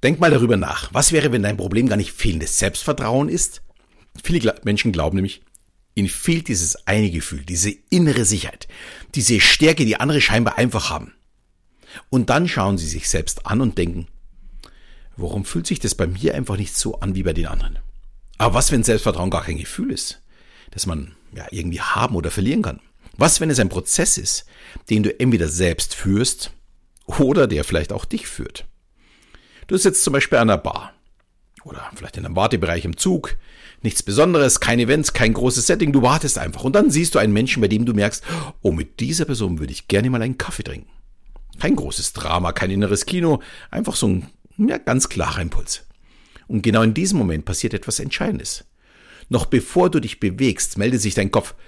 Denk mal darüber nach. Was wäre, wenn dein Problem gar nicht fehlendes Selbstvertrauen ist? Viele Menschen glauben nämlich, ihnen fehlt dieses eine Gefühl, diese innere Sicherheit, diese Stärke, die andere scheinbar einfach haben. Und dann schauen sie sich selbst an und denken, warum fühlt sich das bei mir einfach nicht so an wie bei den anderen? Aber was, wenn Selbstvertrauen gar kein Gefühl ist, das man irgendwie haben oder verlieren kann? Was, wenn es ein Prozess ist, den du entweder selbst führst oder der vielleicht auch dich führt? Du sitzt zum Beispiel an einer Bar oder vielleicht in einem Wartebereich im Zug, nichts Besonderes, kein Event, kein großes Setting, du wartest einfach und dann siehst du einen Menschen, bei dem du merkst, oh, mit dieser Person würde ich gerne mal einen Kaffee trinken. Kein großes Drama, kein inneres Kino, einfach so ein ganz klarer Impuls. Und genau in diesem Moment passiert etwas Entscheidendes. Noch bevor du dich bewegst, meldet sich dein Kopf,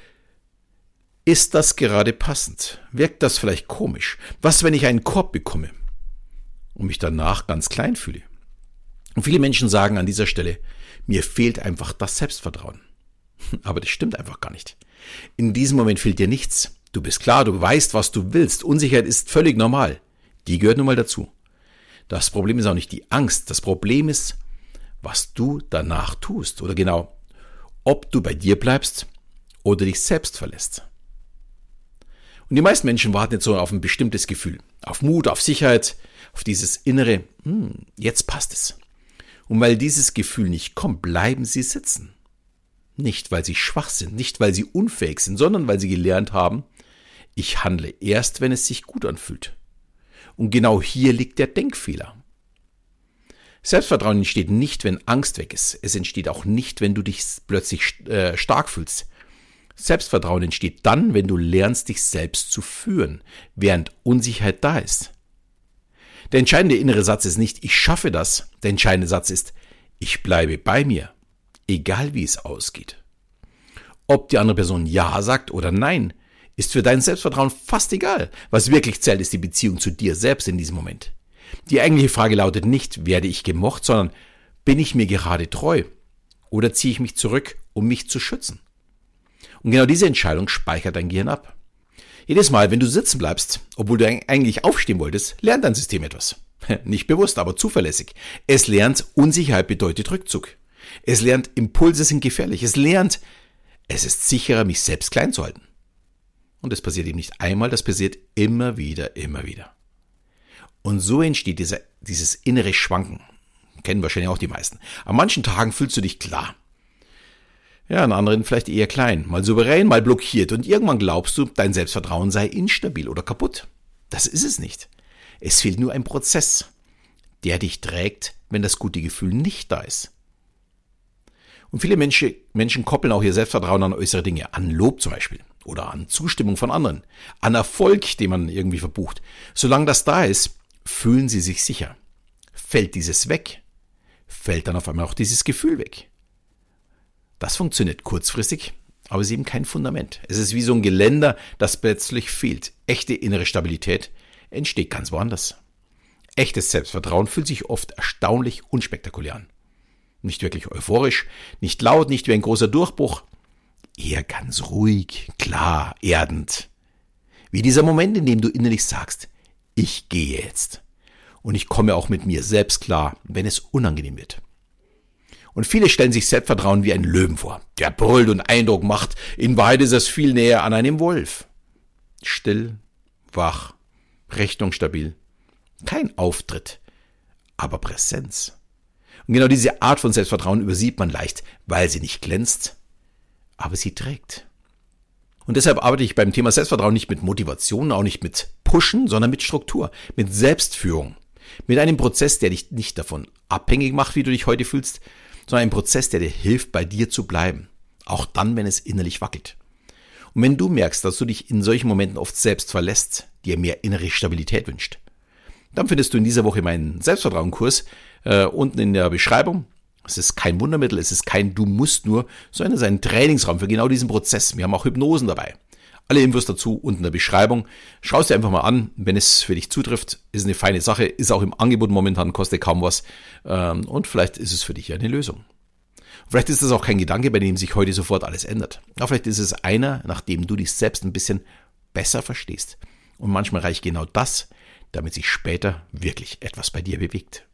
ist das gerade passend? Wirkt das vielleicht komisch? Was, wenn ich einen Korb bekomme und mich danach ganz klein fühle? Und viele Menschen sagen an dieser Stelle, mir fehlt einfach das Selbstvertrauen. Aber das stimmt einfach gar nicht. In diesem Moment fehlt dir nichts. Du bist klar, du weißt, was du willst. Unsicherheit ist völlig normal. Die gehört nun mal dazu. Das Problem ist auch nicht die Angst. Das Problem ist, was du danach tust. Oder genau, ob du bei dir bleibst oder dich selbst verlässt. Und die meisten Menschen warten jetzt so auf ein bestimmtes Gefühl. Auf Mut, auf Sicherheit, auf dieses innere, jetzt passt es. Und weil dieses Gefühl nicht kommt, bleiben sie sitzen. Nicht, weil sie schwach sind, nicht, weil sie unfähig sind, sondern weil sie gelernt haben, ich handle erst, wenn es sich gut anfühlt. Und genau hier liegt der Denkfehler. Selbstvertrauen entsteht nicht, wenn Angst weg ist. Es entsteht auch nicht, wenn du dich plötzlich stark fühlst. Selbstvertrauen entsteht dann, wenn du lernst, dich selbst zu führen, während Unsicherheit da ist. Der entscheidende innere Satz ist nicht, ich schaffe das. Der entscheidende Satz ist, ich bleibe bei mir, egal wie es ausgeht. Ob die andere Person Ja sagt oder Nein, ist für dein Selbstvertrauen fast egal. Was wirklich zählt, ist die Beziehung zu dir selbst in diesem Moment. Die eigentliche Frage lautet nicht, werde ich gemocht, sondern bin ich mir gerade treu? Oder ziehe ich mich zurück, um mich zu schützen? Und genau diese Entscheidung speichert dein Gehirn ab. Jedes Mal, wenn du sitzen bleibst, obwohl du eigentlich aufstehen wolltest, lernt dein System etwas. Nicht bewusst, aber zuverlässig. Es lernt, Unsicherheit bedeutet Rückzug. Es lernt, Impulse sind gefährlich. Es lernt, es ist sicherer, mich selbst klein zu halten. Und das passiert eben nicht einmal, das passiert immer wieder, immer wieder. Und so entsteht dieses innere Schwanken. Kennen wahrscheinlich auch die meisten. An manchen Tagen fühlst du dich klar. Ja, an anderen vielleicht eher klein, mal souverän, mal blockiert. Und irgendwann glaubst du, dein Selbstvertrauen sei instabil oder kaputt. Das ist es nicht. Es fehlt nur ein Prozess, der dich trägt, wenn das gute Gefühl nicht da ist. Und viele Menschen koppeln auch ihr Selbstvertrauen an äußere Dinge, an Lob zum Beispiel oder an Zustimmung von anderen, an Erfolg, den man irgendwie verbucht. Solange das da ist, fühlen sie sich sicher. Fällt dieses weg, fällt dann auf einmal auch dieses Gefühl weg. Das funktioniert kurzfristig, aber es ist eben kein Fundament. Es ist wie so ein Geländer, das plötzlich fehlt. Echte innere Stabilität entsteht ganz woanders. Echtes Selbstvertrauen fühlt sich oft erstaunlich unspektakulär an. Nicht wirklich euphorisch, nicht laut, nicht wie ein großer Durchbruch. Eher ganz ruhig, klar, erdend. Wie dieser Moment, in dem du innerlich sagst, ich gehe jetzt. Und ich komme auch mit mir selbst klar, wenn es unangenehm wird. Und viele stellen sich Selbstvertrauen wie einen Löwen vor, der brüllt und Eindruck macht. In Wahrheit ist es viel näher an einem Wolf. Still, wach, richtungsstabil. Kein Auftritt, aber Präsenz. Und genau diese Art von Selbstvertrauen übersieht man leicht, weil sie nicht glänzt, aber sie trägt. Und deshalb arbeite ich beim Thema Selbstvertrauen nicht mit Motivation, auch nicht mit Pushen, sondern mit Struktur, mit Selbstführung. Mit einem Prozess, der dich nicht davon abhängig macht, wie du dich heute fühlst, sondern ein Prozess, der dir hilft, bei dir zu bleiben. Auch dann, wenn es innerlich wackelt. Und wenn du merkst, dass du dich in solchen Momenten oft selbst verlässt, dir mehr innere Stabilität wünscht, dann findest du in dieser Woche meinen Selbstvertrauen-Kurs unten in der Beschreibung. Es ist kein Wundermittel, es ist kein Du musst nur, sondern es ist ein Trainingsraum für genau diesen Prozess. Wir haben auch Hypnosen dabei. Alle Infos dazu unten in der Beschreibung. Schau es dir einfach mal an, wenn es für dich zutrifft. Ist eine feine Sache, ist auch im Angebot momentan, kostet kaum was. Und vielleicht ist es für dich eine Lösung. Vielleicht ist das auch kein Gedanke, bei dem sich heute sofort alles ändert. Aber vielleicht ist es einer, nachdem du dich selbst ein bisschen besser verstehst. Und manchmal reicht genau das, damit sich später wirklich etwas bei dir bewegt.